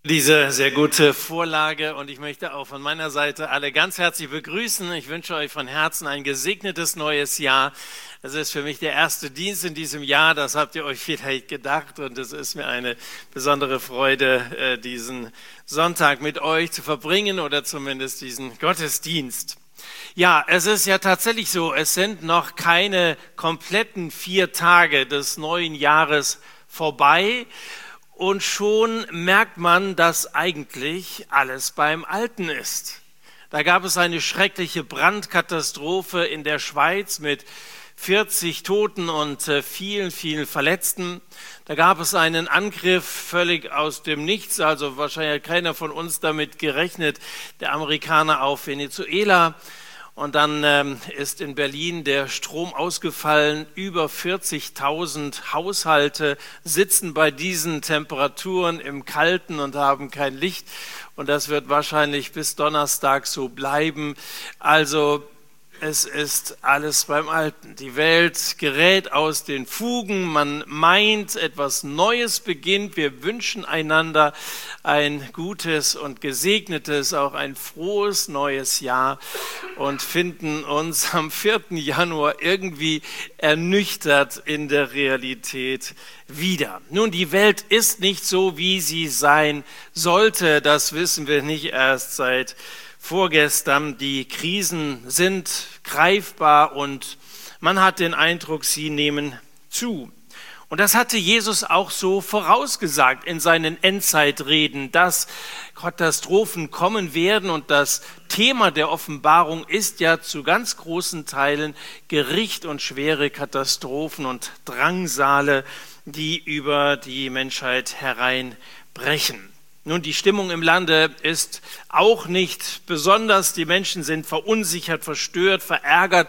Diese sehr gute Vorlage und ich möchte auch von meiner Seite alle ganz herzlich begrüßen. Ich wünsche euch von Herzen ein gesegnetes neues Jahr. Es ist für mich der erste Dienst in diesem Jahr, das habt ihr euch vielleicht gedacht und es ist mir eine besondere Freude, diesen Sonntag mit euch zu verbringen oder zumindest diesen Gottesdienst. Ja, es ist ja tatsächlich so, es sind noch keine kompletten 4 Tage des neuen Jahres vorbei. Und schon merkt man, dass eigentlich alles beim Alten ist. Da gab es eine schreckliche Brandkatastrophe in der Schweiz mit 40 Toten und vielen, vielen Verletzten. Da gab es einen Angriff völlig aus dem Nichts, also wahrscheinlich hat keiner von uns damit gerechnet, der Amerikaner auf Venezuela. Und dann ist in Berlin der Strom ausgefallen. Über 40.000 Haushalte sitzen bei diesen Temperaturen im Kalten und haben kein Licht. Und das wird wahrscheinlich bis Donnerstag so bleiben. Also es ist alles beim Alten. Die Welt gerät aus den Fugen. Man meint, etwas Neues beginnt. Wir wünschen einander ein gutes und gesegnetes, auch ein frohes neues Jahr und finden uns am 4. Januar irgendwie ernüchtert in der Realität wieder. Nun, die Welt ist nicht so, wie sie sein sollte. Das wissen wir nicht erst seit vorgestern. Die Krisen sind greifbar und man hat den Eindruck, sie nehmen zu. Und das hatte Jesus auch so vorausgesagt in seinen Endzeitreden, dass Katastrophen kommen werden. Und das Thema der Offenbarung ist ja zu ganz großen Teilen Gericht und schwere Katastrophen und Drangsale, die über die Menschheit hereinbrechen. Nun, die Stimmung im Lande ist auch nicht besonders. Die Menschen sind verunsichert, verstört, verärgert.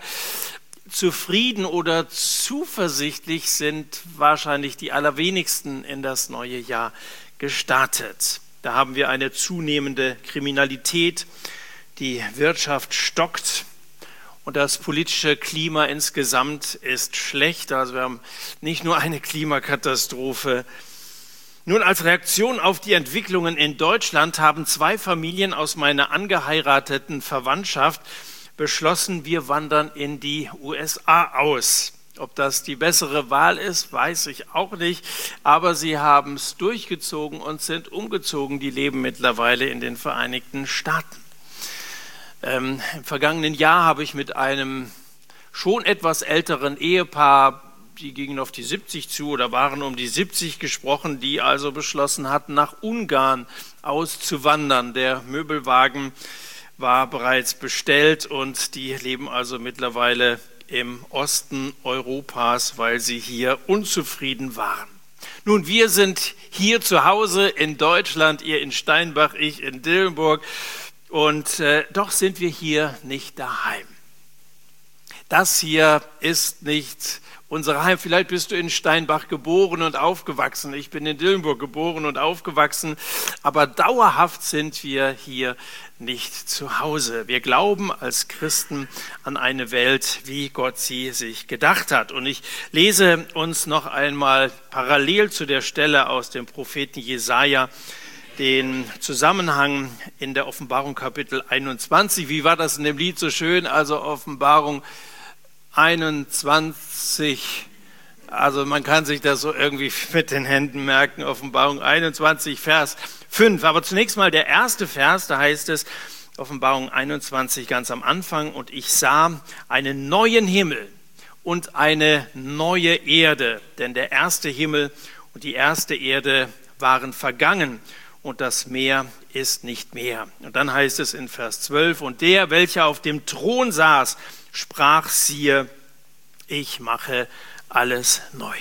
Zufrieden oder zuversichtlich sind wahrscheinlich die allerwenigsten in das neue Jahr gestartet. Da haben wir eine zunehmende Kriminalität, die Wirtschaft stockt und das politische Klima insgesamt ist schlecht. Also wir haben nicht nur eine Klimakatastrophe. Nun, als Reaktion auf die Entwicklungen in Deutschland haben 2 Familien aus meiner angeheirateten Verwandtschaft beschlossen, wir wandern in die USA aus. Ob das die bessere Wahl ist, weiß ich auch nicht, aber sie haben es durchgezogen und sind umgezogen. Die leben mittlerweile in den Vereinigten Staaten. Im vergangenen Jahr habe ich mit einem schon etwas älteren Ehepaar, die gingen auf die 70 zu oder waren um die 70 gesprochen, die also beschlossen hatten, nach Ungarn auszuwandern. Der Möbelwagen war bereits bestellt und die leben also mittlerweile im Osten Europas, weil sie hier unzufrieden waren. Nun, wir sind hier zu Hause in Deutschland, ihr in Steinbach, ich in Dillenburg und doch sind wir hier nicht daheim. Das hier ist nicht unser Heim. Vielleicht bist du in Steinbach geboren und aufgewachsen. Ich bin in Dillenburg geboren und aufgewachsen. Aber dauerhaft sind wir hier nicht zu Hause. Wir glauben als Christen an eine Welt, wie Gott sie sich gedacht hat. Und ich lese uns noch einmal parallel zu der Stelle aus dem Propheten Jesaja den Zusammenhang in der Offenbarung Kapitel 21. Wie war das in dem Lied so schön? Also Offenbarung 21, also man kann sich das so irgendwie mit den Händen merken, Offenbarung 21, Vers 5. Aber zunächst mal der erste Vers, da heißt es, Offenbarung 21 ganz am Anfang, und ich sah einen neuen Himmel und eine neue Erde, denn der erste Himmel und die erste Erde waren vergangen und das Meer ist nicht mehr. Und dann heißt es in Vers 12, und der, welcher auf dem Thron saß, sprach, siehe, ich mache alles neu.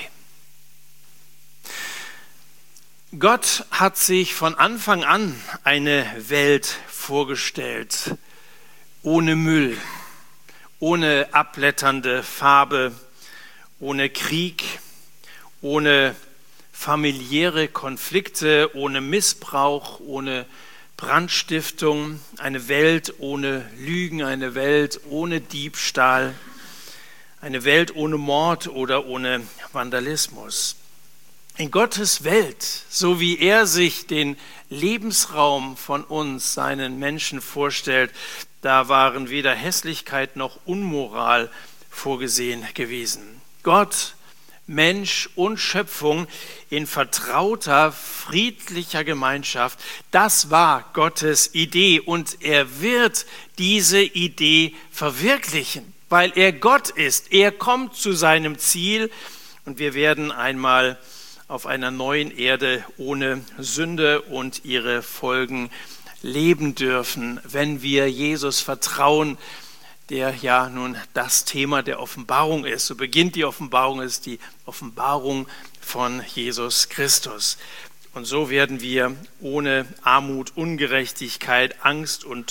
Gott hat sich von Anfang an eine Welt vorgestellt, ohne Müll, ohne abblätternde Farbe, ohne Krieg, ohne familiäre Konflikte, ohne Missbrauch, ohne Brandstiftung, eine Welt ohne Lügen, eine Welt ohne Diebstahl, eine Welt ohne Mord oder ohne Vandalismus. In Gottes Welt, so wie er sich den Lebensraum von uns, seinen Menschen vorstellt, da waren weder Hässlichkeit noch Unmoral vorgesehen gewesen. Gott, Mensch und Schöpfung in vertrauter, friedlicher Gemeinschaft, das war Gottes Idee und er wird diese Idee verwirklichen, weil er Gott ist. Er kommt zu seinem Ziel und wir werden einmal auf einer neuen Erde ohne Sünde und ihre Folgen leben dürfen, wenn wir Jesus vertrauen, der ja nun das Thema der Offenbarung ist. So beginnt die Offenbarung, ist die Offenbarung von Jesus Christus. Und so werden wir ohne Armut, Ungerechtigkeit, Angst und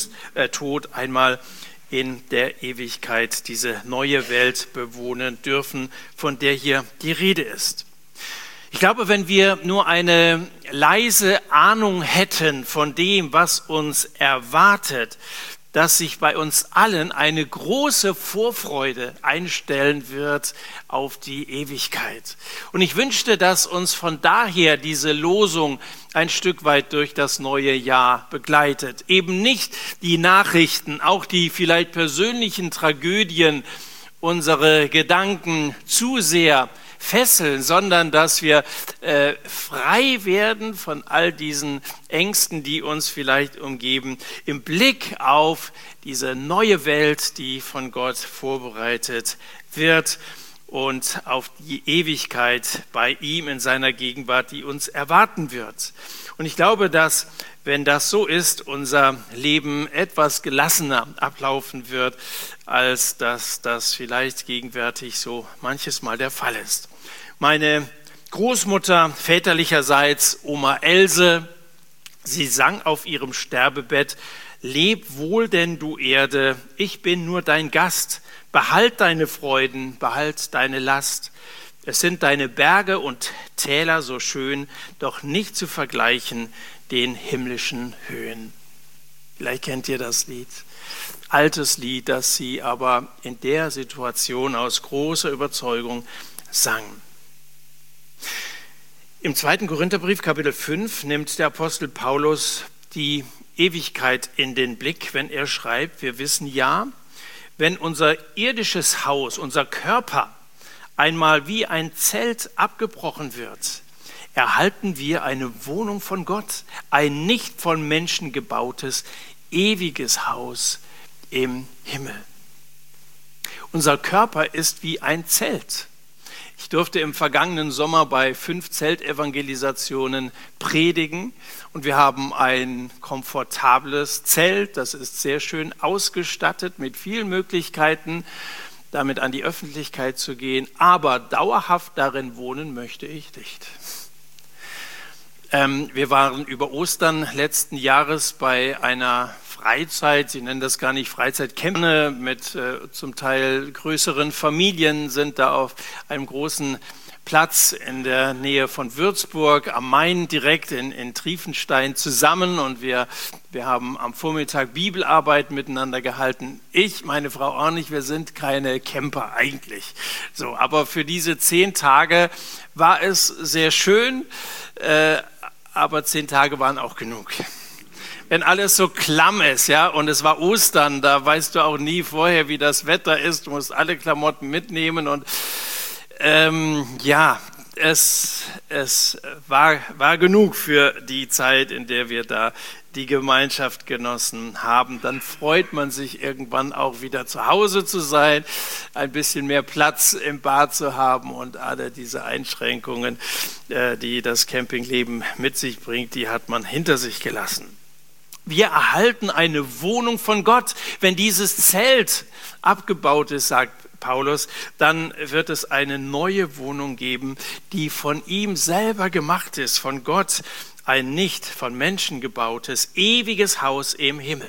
Tod einmal in der Ewigkeit diese neue Welt bewohnen dürfen, von der hier die Rede ist. Ich glaube, wenn wir nur eine leise Ahnung hätten von dem, was uns erwartet, dass sich bei uns allen eine große Vorfreude einstellen wird auf die Ewigkeit. Und ich wünschte, dass uns von daher diese Losung ein Stück weit durch das neue Jahr begleitet. Eben nicht die Nachrichten, auch die vielleicht persönlichen Tragödien, unsere Gedanken zu sehr fesseln, sondern dass wir frei werden von all diesen Ängsten, die uns vielleicht umgeben, im Blick auf diese neue Welt, die von Gott vorbereitet wird und auf die Ewigkeit bei ihm in seiner Gegenwart, die uns erwarten wird. Und ich glaube, dass, wenn das so ist, unser Leben etwas gelassener ablaufen wird, als dass das vielleicht gegenwärtig so manches Mal der Fall ist. Meine Großmutter väterlicherseits, Oma Else, sie sang auf ihrem Sterbebett: Leb wohl denn, du Erde, ich bin nur dein Gast, behalt deine Freuden, behalt deine Last. Es sind deine Berge und Täler so schön, doch nicht zu vergleichen den himmlischen Höhen. Vielleicht kennt ihr das Lied. Altes Lied, das sie aber in der Situation aus großer Überzeugung sang. Im 2. Korintherbrief, Kapitel 5, nimmt der Apostel Paulus die Ewigkeit in den Blick, wenn er schreibt: Wir wissen ja, wenn unser irdisches Haus, unser Körper einmal wie ein Zelt abgebrochen wird, erhalten wir eine Wohnung von Gott, ein nicht von Menschen gebautes, ewiges Haus im Himmel. Unser Körper ist wie ein Zelt. Ich durfte im vergangenen Sommer bei 5 Zeltevangelisationen predigen und wir haben ein komfortables Zelt, das ist sehr schön ausgestattet mit vielen Möglichkeiten, damit an die Öffentlichkeit zu gehen, aber dauerhaft darin wohnen möchte ich nicht. Wir waren über Ostern letzten Jahres bei einer Freizeit, Sie nennen das gar nicht Freizeitcamp, mit zum Teil größeren Familien, sind da auf einem großen Platz in der Nähe von Würzburg am Main direkt in Triefenstein zusammen und wir haben am Vormittag Bibelarbeit miteinander gehalten. Ich, meine Frau auch nicht, wir sind keine Camper eigentlich. So, aber für diese 10 Tage war es sehr schön, aber 10 Tage waren auch genug. Wenn alles so klamm ist, ja, und es war Ostern, da weißt du auch nie vorher, wie das Wetter ist, du musst alle Klamotten mitnehmen und es war genug für die Zeit, in der wir da die Gemeinschaft genossen haben. Dann freut man sich irgendwann auch wieder zu Hause zu sein, ein bisschen mehr Platz im Bad zu haben und alle diese Einschränkungen, die das Campingleben mit sich bringt, die hat man hinter sich gelassen. Wir erhalten eine Wohnung von Gott. Wenn dieses Zelt abgebaut ist, sagt Paulus, dann wird es eine neue Wohnung geben, die von ihm selber gemacht ist, von Gott, ein nicht von Menschen gebautes, ewiges Haus im Himmel.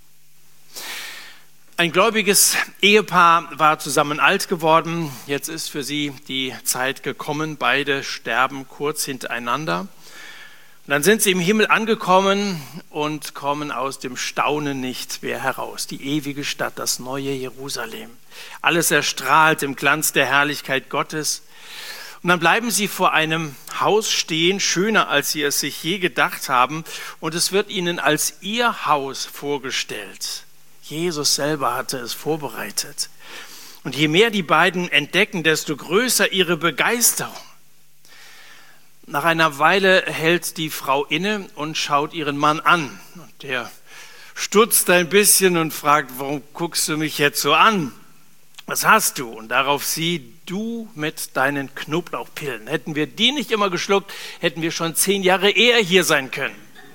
Ein gläubiges Ehepaar war zusammen alt geworden. Jetzt ist für sie die Zeit gekommen. Beide sterben kurz hintereinander. Und dann sind sie im Himmel angekommen und kommen aus dem Staunen nicht mehr heraus. Die ewige Stadt, das neue Jerusalem. Alles erstrahlt im Glanz der Herrlichkeit Gottes. Und dann bleiben sie vor einem Haus stehen, schöner als sie es sich je gedacht haben. Und es wird ihnen als ihr Haus vorgestellt. Jesus selber hatte es vorbereitet. Und je mehr die beiden entdecken, desto größer ihre Begeisterung. Nach einer Weile hält die Frau inne und schaut ihren Mann an. Und der stutzt ein bisschen und fragt, warum guckst du mich jetzt so an? Was hast du? Und darauf sie, du mit deinen Knoblauchpillen. Hätten wir die nicht immer geschluckt, hätten wir schon 10 Jahre eher hier sein können.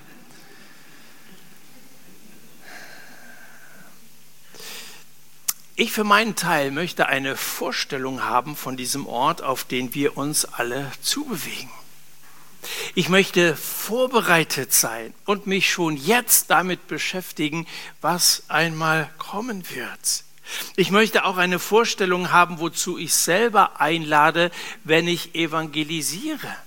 Ich für meinen Teil möchte eine Vorstellung haben von diesem Ort, auf den wir uns alle zubewegen. Ich möchte vorbereitet sein und mich schon jetzt damit beschäftigen, was einmal kommen wird. Ich möchte auch eine Vorstellung haben, wozu ich selber einlade, wenn ich evangelisiere.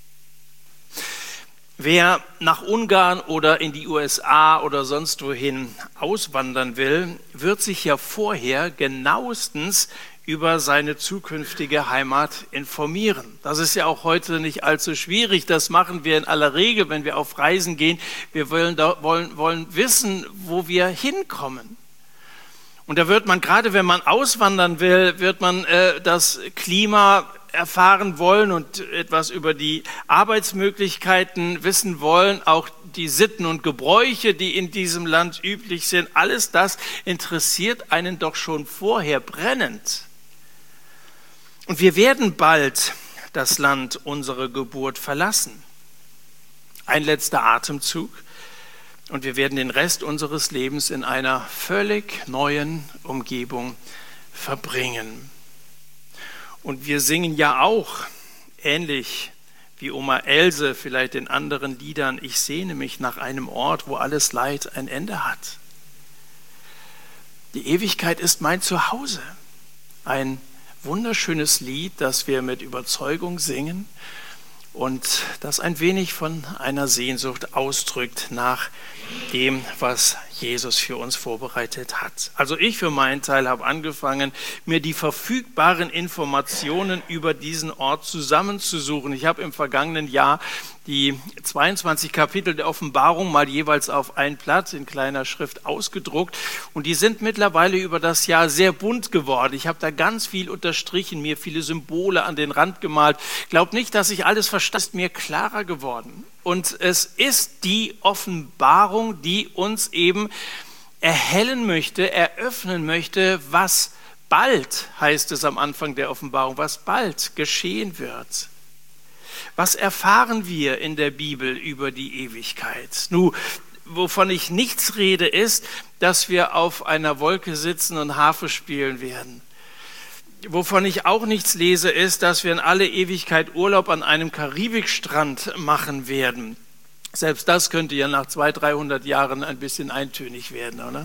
Wer nach Ungarn oder in die USA oder sonst wohin auswandern will, wird sich ja vorher genauestens über seine zukünftige Heimat informieren. Das ist ja auch heute nicht allzu schwierig. Das machen wir in aller Regel, wenn wir auf Reisen gehen. Wir wollen wissen, wo wir hinkommen. Und da wird man, gerade wenn man auswandern will, wird man das Klima erfahren wollen und etwas über die Arbeitsmöglichkeiten wissen wollen, auch die Sitten und Gebräuche, die in diesem Land üblich sind. Alles das interessiert einen doch schon vorher brennend. Und wir werden bald das Land unserer Geburt verlassen. Ein letzter Atemzug. Und wir werden den Rest unseres Lebens in einer völlig neuen Umgebung verbringen. Und wir singen ja auch, ähnlich wie Oma Else vielleicht in anderen Liedern, ich sehne mich nach einem Ort, wo alles Leid ein Ende hat. Die Ewigkeit ist mein Zuhause. Ein wunderschönes Lied, das wir mit Überzeugung singen und das ein wenig von einer Sehnsucht ausdrückt nach dem, was Jesus für uns vorbereitet hat. Also ich für meinen Teil habe angefangen, mir die verfügbaren Informationen über diesen Ort zusammenzusuchen. Ich habe im vergangenen Jahr die 22 Kapitel der Offenbarung mal jeweils auf ein Blatt in kleiner Schrift ausgedruckt und die sind mittlerweile über das Jahr sehr bunt geworden. Ich habe da ganz viel unterstrichen, mir viele Symbole an den Rand gemalt. Glaubt nicht, dass ich alles verstehe, ist mir klarer geworden. Und es ist die Offenbarung, die uns eben erhellen möchte, eröffnen möchte, was bald, heißt es am Anfang der Offenbarung, was bald geschehen wird. Was erfahren wir in der Bibel über die Ewigkeit? Nun, wovon ich nichts rede, ist, dass wir auf einer Wolke sitzen und Harfe spielen werden. Wovon ich auch nichts lese, ist, dass wir in alle Ewigkeit Urlaub an einem Karibikstrand machen werden. Selbst das könnte ja nach 200-300 Jahren ein bisschen eintönig werden, oder?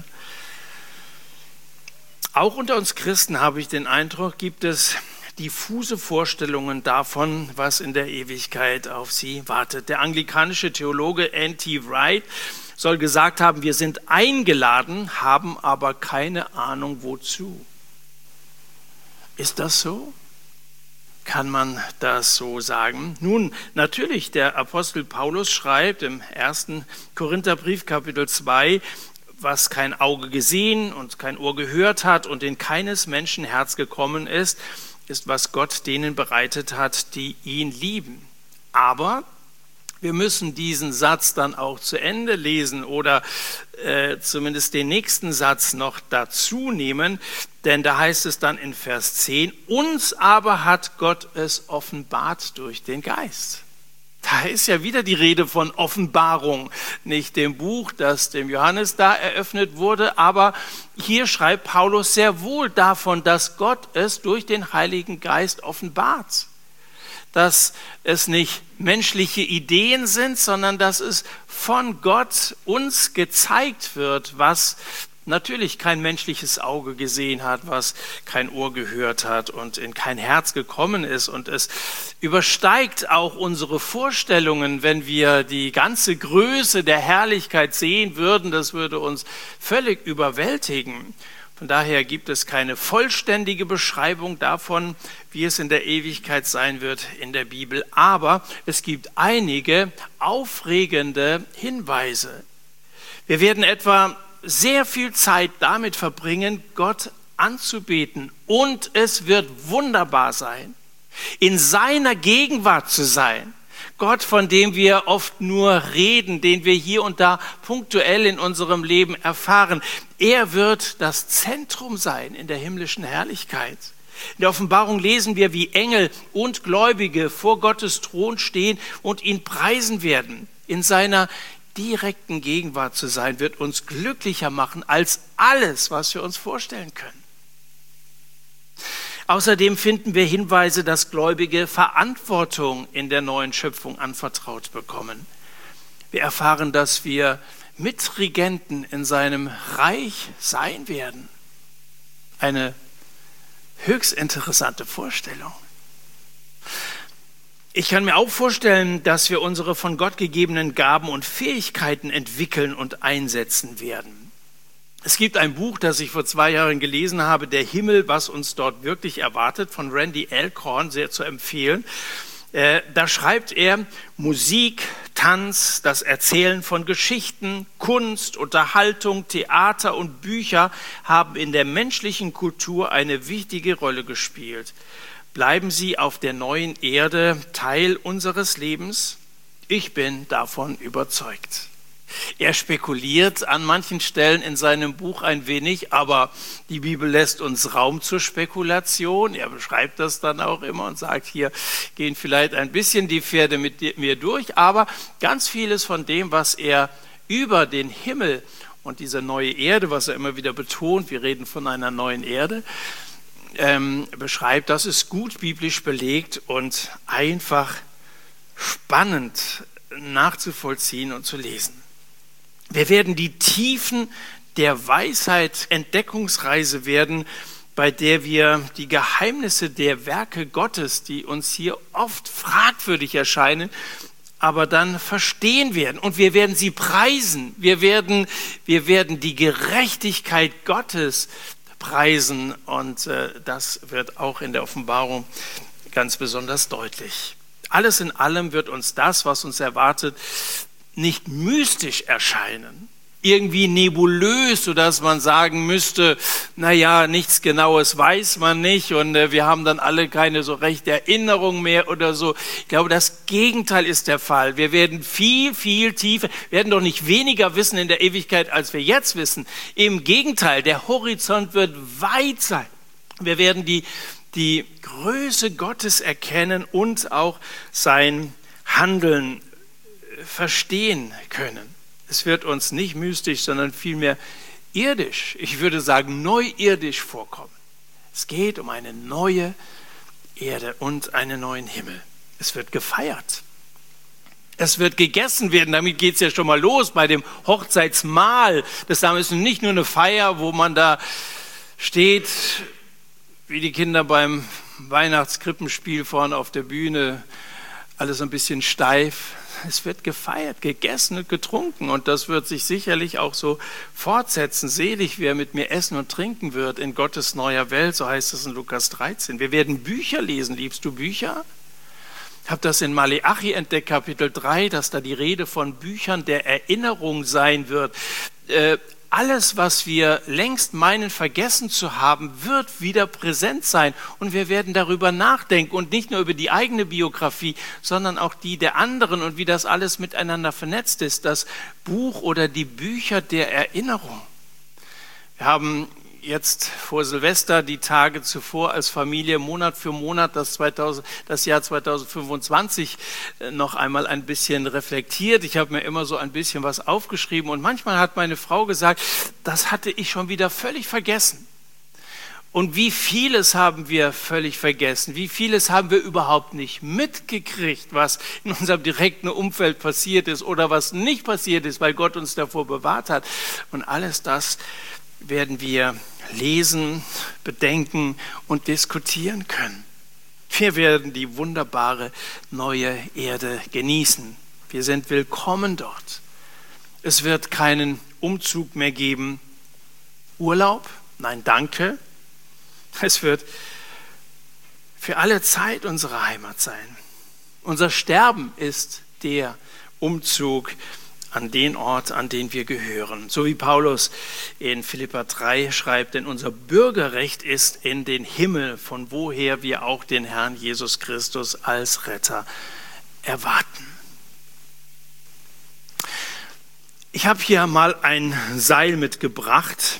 Auch unter uns Christen habe ich den Eindruck, gibt es diffuse Vorstellungen davon, was in der Ewigkeit auf sie wartet. Der anglikanische Theologe N.T. Wright soll gesagt haben, wir sind eingeladen, haben aber keine Ahnung wozu. Ist das so? Kann man das so sagen? Nun, natürlich, der Apostel Paulus schreibt im 1. Korintherbrief, Kapitel 2, was kein Auge gesehen und kein Ohr gehört hat und in keines Menschen Herz gekommen ist, was Gott denen bereitet hat, die ihn lieben. Aber wir müssen diesen Satz dann auch zu Ende lesen oder zumindest den nächsten Satz noch dazu nehmen, denn da heißt es dann in Vers 10, uns aber hat Gott es offenbart durch den Geist. Da ist ja wieder die Rede von Offenbarung, nicht dem Buch, das dem Johannes da eröffnet wurde, aber hier schreibt Paulus sehr wohl davon, dass Gott es durch den Heiligen Geist offenbart. Dass es nicht menschliche Ideen sind, sondern dass es von Gott uns gezeigt wird, was natürlich kein menschliches Auge gesehen hat, was kein Ohr gehört hat und in kein Herz gekommen ist. Und es übersteigt auch unsere Vorstellungen, wenn wir die ganze Größe der Herrlichkeit sehen würden. Das würde uns völlig überwältigen. Von daher gibt es keine vollständige Beschreibung davon, wie es in der Ewigkeit sein wird in der Bibel. Aber es gibt einige aufregende Hinweise. Wir werden etwa sehr viel Zeit damit verbringen, Gott anzubeten. Und es wird wunderbar sein, in seiner Gegenwart zu sein. Gott, von dem wir oft nur reden, den wir hier und da punktuell in unserem Leben erfahren. Er wird das Zentrum sein in der himmlischen Herrlichkeit. In der Offenbarung lesen wir, wie Engel und Gläubige vor Gottes Thron stehen und ihn preisen werden. In seiner direkten Gegenwart zu sein, wird uns glücklicher machen als alles, was wir uns vorstellen können. Außerdem finden wir Hinweise, dass Gläubige Verantwortung in der neuen Schöpfung anvertraut bekommen. Wir erfahren, dass wir Mitregenten in seinem Reich sein werden. Eine höchst interessante Vorstellung. Ich kann mir auch vorstellen, dass wir unsere von Gott gegebenen Gaben und Fähigkeiten entwickeln und einsetzen werden. Es gibt ein Buch, das ich vor 2 Jahren gelesen habe, Der Himmel, was uns dort wirklich erwartet, von Randy Alcorn, sehr zu empfehlen. Da schreibt er, Musik, Tanz, das Erzählen von Geschichten, Kunst, Unterhaltung, Theater und Bücher haben in der menschlichen Kultur eine wichtige Rolle gespielt. Bleiben sie auf der neuen Erde Teil unseres Lebens? Ich bin davon überzeugt. Er spekuliert an manchen Stellen in seinem Buch ein wenig, aber die Bibel lässt uns Raum zur Spekulation. Er beschreibt das dann auch immer und sagt, hier gehen vielleicht ein bisschen die Pferde mit mir durch, aber ganz vieles von dem, was er über den Himmel und diese neue Erde, was er immer wieder betont, wir reden von einer neuen Erde, beschreibt, das ist gut biblisch belegt und einfach spannend nachzuvollziehen und zu lesen. Wir werden die Tiefen der Weisheit Entdeckungsreise werden, bei der wir die Geheimnisse der Werke Gottes, die uns hier oft fragwürdig erscheinen, aber dann verstehen werden. Und wir werden sie preisen. Wir werden die Gerechtigkeit Gottes preisen. Und das wird auch in der Offenbarung ganz besonders deutlich. Alles in allem wird uns das, was uns erwartet, nicht mystisch erscheinen, irgendwie nebulös, sodass man sagen müsste, naja, nichts Genaues weiß man nicht und wir haben dann alle keine so rechte Erinnerung mehr oder so. Ich glaube, das Gegenteil ist der Fall. Wir werden viel, viel tiefer, werden doch nicht weniger wissen in der Ewigkeit, als wir jetzt wissen. Im Gegenteil, der Horizont wird weit sein. Wir werden die Größe Gottes erkennen und auch sein Handeln verstehen können. Es wird uns nicht mystisch, sondern vielmehr irdisch, ich würde sagen neuirdisch vorkommen. Es geht um eine neue Erde und einen neuen Himmel. Es wird gefeiert. Es wird gegessen werden, damit geht es ja schon mal los bei dem Hochzeitsmahl. Das ist nicht nur eine Feier, wo man da steht, wie die Kinder beim Weihnachtskrippenspiel vorne auf der Bühne, alles ein bisschen steif. Es wird gefeiert, gegessen und getrunken und das wird sich sicherlich auch so fortsetzen. Selig, wer mit mir essen und trinken wird in Gottes neuer Welt, so heißt es in Lukas 13. Wir werden Bücher lesen. Liebst du Bücher? Ich habe das in Maleachi entdeckt, Kapitel 3, dass da die Rede von Büchern der Erinnerung sein wird. Alles, was wir längst meinen, vergessen zu haben, wird wieder präsent sein. Und wir werden darüber nachdenken und nicht nur über die eigene Biografie, sondern auch die der anderen und wie das alles miteinander vernetzt ist. Das Buch oder die Bücher der Erinnerung. Wir haben jetzt vor Silvester die Tage zuvor als Familie Monat für Monat das Jahr 2025 noch einmal ein bisschen reflektiert. Ich habe mir immer so ein bisschen was aufgeschrieben und manchmal hat meine Frau gesagt, das hatte ich schon wieder völlig vergessen. Und wie vieles haben wir völlig vergessen, wie vieles haben wir überhaupt nicht mitgekriegt, was in unserem direkten Umfeld passiert ist oder was nicht passiert ist, weil Gott uns davor bewahrt hat. Und alles das werden wir lesen, bedenken und diskutieren können. Wir werden die wunderbare neue Erde genießen. Wir sind willkommen dort. Es wird keinen Umzug mehr geben. Urlaub Nein, danke. Es wird für alle Zeit unsere Heimat sein. Unser Sterben ist der Umzug an den Ort, an den wir gehören. So wie Paulus in Philipper 3 schreibt, denn unser Bürgerrecht ist in den Himmel, von woher wir auch den Herrn Jesus Christus als Retter erwarten. Ich habe hier mal ein Seil mitgebracht.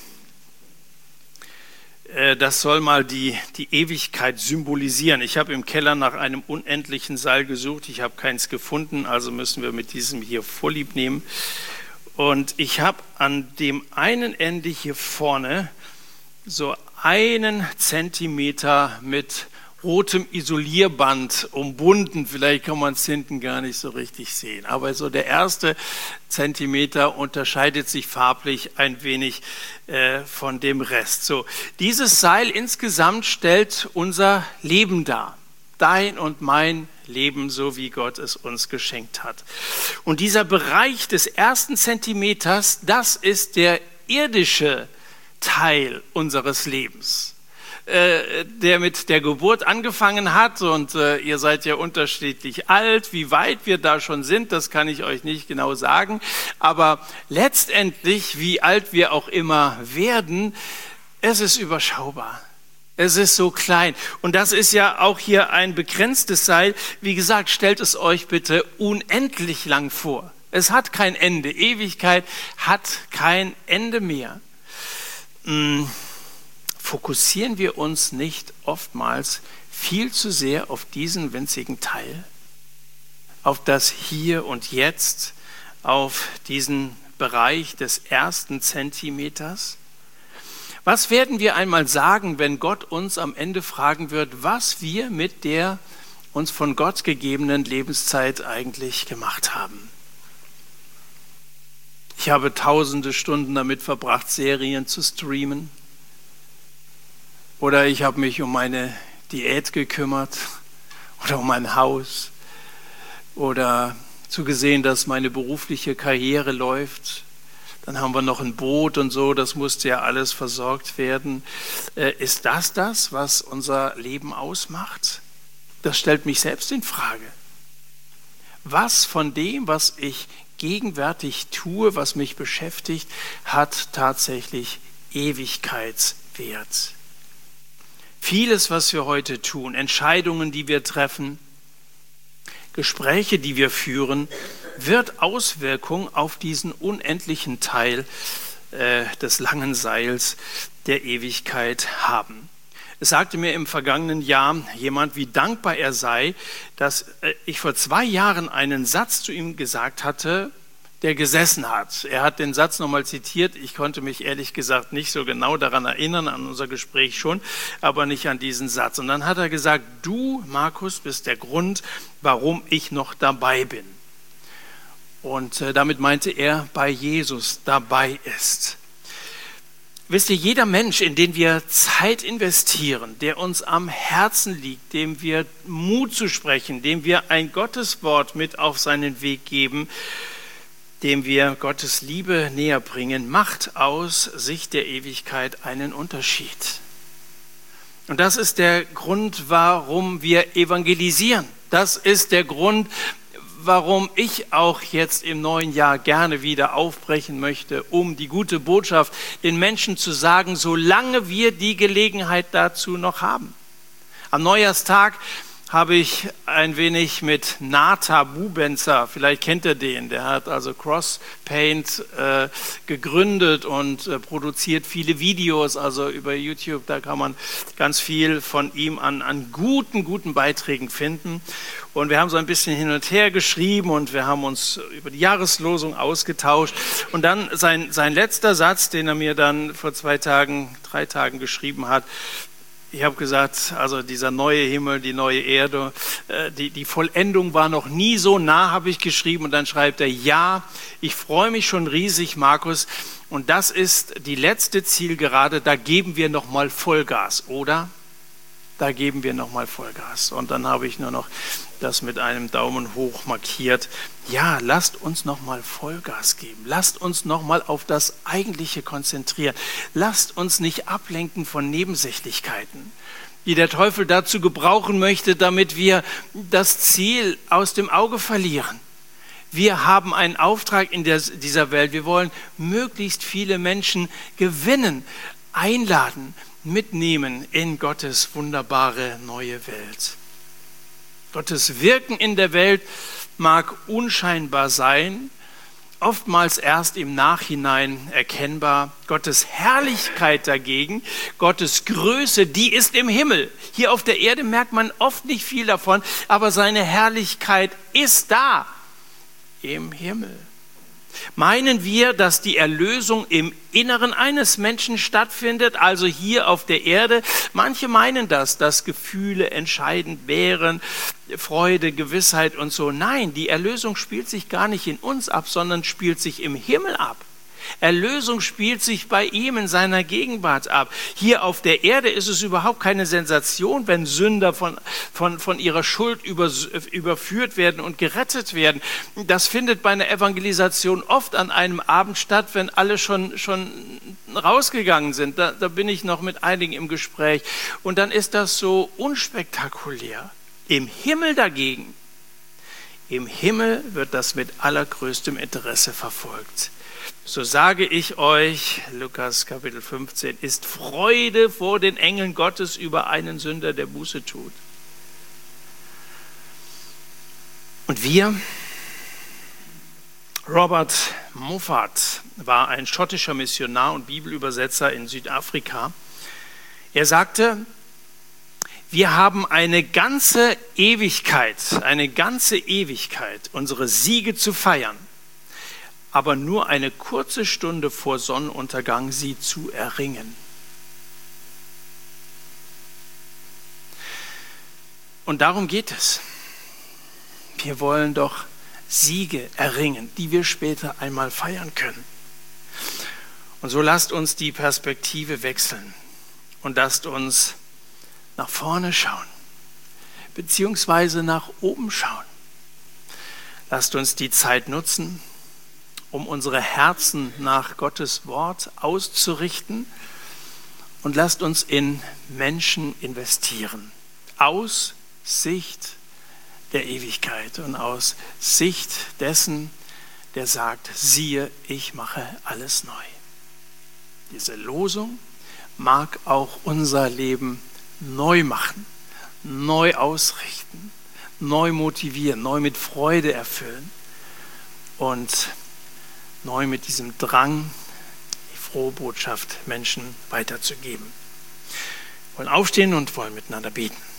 Das soll mal die Ewigkeit symbolisieren. Ich habe im Keller nach einem unendlichen Seil gesucht. Ich habe keins gefunden, also müssen wir mit diesem hier Vorlieb nehmen. Und ich habe an dem einen Ende hier vorne so 1 Zentimeter mit rotem Isolierband umbunden. Vielleicht kann man es hinten gar nicht so richtig sehen. Aber so der erste Zentimeter unterscheidet sich farblich ein wenig von dem Rest. So, dieses Seil insgesamt stellt unser Leben dar. Dein und mein Leben, so wie Gott es uns geschenkt hat. Und dieser Bereich des ersten Zentimeters, das ist der irdische Teil unseres Lebens, der mit der Geburt angefangen hat, und ihr seid ja unterschiedlich alt. Wie weit wir da schon sind, das kann ich euch nicht genau sagen, aber letztendlich, wie alt wir auch immer werden, es ist überschaubar. Es ist so klein. Und das ist ja auch hier ein begrenztes Seil. Wie gesagt, stellt es euch bitte unendlich lang vor. Es hat kein Ende. Ewigkeit hat kein Ende mehr. Fokussieren wir uns nicht oftmals viel zu sehr auf diesen winzigen Teil, auf das Hier und Jetzt, auf diesen Bereich des ersten Zentimeters? Was werden wir einmal sagen, wenn Gott uns am Ende fragen wird, was wir mit der uns von Gott gegebenen Lebenszeit eigentlich gemacht haben? Ich habe tausende Stunden damit verbracht, Serien zu streamen. Oder ich habe mich um meine Diät gekümmert oder um mein Haus oder zugesehen, dass meine berufliche Karriere läuft. Dann haben wir noch ein Boot und so, das musste ja alles versorgt werden. Ist das, was unser Leben ausmacht? Das stellt mich selbst in Frage. Was von dem, was ich gegenwärtig tue, was mich beschäftigt, hat tatsächlich Ewigkeitswert? Vieles, was wir heute tun, Entscheidungen, die wir treffen, Gespräche, die wir führen, wird Auswirkungen auf diesen unendlichen Teil des langen Seils der Ewigkeit haben. Es sagte mir im vergangenen Jahr jemand, wie dankbar er sei, dass ich vor 2 Jahren einen Satz zu ihm gesagt hatte, der gesessen hat. Er hat den Satz nochmal zitiert. Ich konnte mich ehrlich gesagt nicht so genau daran erinnern, an unser Gespräch schon, aber nicht an diesen Satz. Und dann hat er gesagt, du, Markus, bist der Grund, warum ich noch dabei bin. Und damit meinte er, bei Jesus dabei ist. Wisst ihr, jeder Mensch, in den wir Zeit investieren, der uns am Herzen liegt, dem wir Mut zu sprechen, dem wir ein Gotteswort mit auf seinen Weg geben, dem wir Gottes Liebe näher bringen, macht aus Sicht der Ewigkeit einen Unterschied. Und das ist der Grund, warum wir evangelisieren. Das ist der Grund, warum ich auch jetzt im neuen Jahr gerne wieder aufbrechen möchte, um die gute Botschaft den Menschen zu sagen, solange wir die Gelegenheit dazu noch haben. Am Neujahrstag habe ich ein wenig mit Nata Bubenzer, vielleicht kennt ihr den, der hat also Crosspaint gegründet und produziert viele Videos, also über YouTube, da kann man ganz viel von ihm an guten Beiträgen finden. Und wir haben so ein bisschen hin und her geschrieben und wir haben uns über die Jahreslosung ausgetauscht. Und dann sein letzter Satz, den er mir dann vor 3 Tagen geschrieben hat, ich habe gesagt, also dieser neue Himmel, die neue Erde, die Vollendung war noch nie so nah, habe ich geschrieben. Und dann schreibt er, ja, ich freue mich schon riesig, Markus. Und das ist die letzte Zielgerade, da geben wir noch mal Vollgas, oder? da geben wir nochmal Vollgas. Und dann habe ich nur noch das mit einem Daumen hoch markiert. Ja, lasst uns nochmal Vollgas geben. Lasst uns nochmal auf das Eigentliche konzentrieren. Lasst uns nicht ablenken von Nebensächlichkeiten, die der Teufel dazu gebrauchen möchte, damit wir das Ziel aus dem Auge verlieren. Wir haben einen Auftrag in dieser Welt. Wir wollen möglichst viele Menschen gewinnen, einladen, mitnehmen in Gottes wunderbare neue Welt. Gottes Wirken in der Welt mag unscheinbar sein, oftmals erst im Nachhinein erkennbar. Gottes Herrlichkeit dagegen, Gottes Größe, die ist im Himmel. Hier auf der Erde merkt man oft nicht viel davon, aber seine Herrlichkeit ist da, im Himmel. Meinen wir, dass die Erlösung im Inneren eines Menschen stattfindet, also hier auf der Erde? Manche meinen das, dass Gefühle entscheidend wären, Freude, Gewissheit und so. Nein, die Erlösung spielt sich gar nicht in uns ab, sondern spielt sich im Himmel ab. Erlösung spielt sich bei ihm in seiner Gegenwart ab. Hier auf der Erde ist es überhaupt keine Sensation, wenn Sünder von ihrer Schuld überführt werden und gerettet werden. Das findet bei einer Evangelisation oft an einem Abend statt, wenn alle schon rausgegangen sind. Da bin ich noch mit einigen im Gespräch. Und dann ist das so unspektakulär. Im Himmel dagegen, im Himmel wird das mit allergrößtem Interesse verfolgt. So sage ich euch, Lukas Kapitel 15, ist Freude vor den Engeln Gottes über einen Sünder, der Buße tut. Und wir, Robert Moffat war ein schottischer Missionar und Bibelübersetzer in Südafrika. Er sagte, wir haben eine ganze Ewigkeit, unsere Siege zu feiern, aber nur eine kurze Stunde vor Sonnenuntergang sie zu erringen. Und darum geht es. Wir wollen doch Siege erringen, die wir später einmal feiern können. Und so lasst uns die Perspektive wechseln und lasst uns nach vorne schauen, beziehungsweise nach oben schauen. Lasst uns die Zeit nutzen, um unsere Herzen nach Gottes Wort auszurichten, und lasst uns in Menschen investieren, aus Sicht der Ewigkeit und aus Sicht dessen, der sagt, siehe, ich mache alles neu. Diese Losung mag auch unser Leben neu machen, neu ausrichten, neu motivieren, neu mit Freude erfüllen und neu mit diesem Drang, die frohe Botschaft Menschen weiterzugeben. Wir wollen aufstehen und wollen miteinander beten.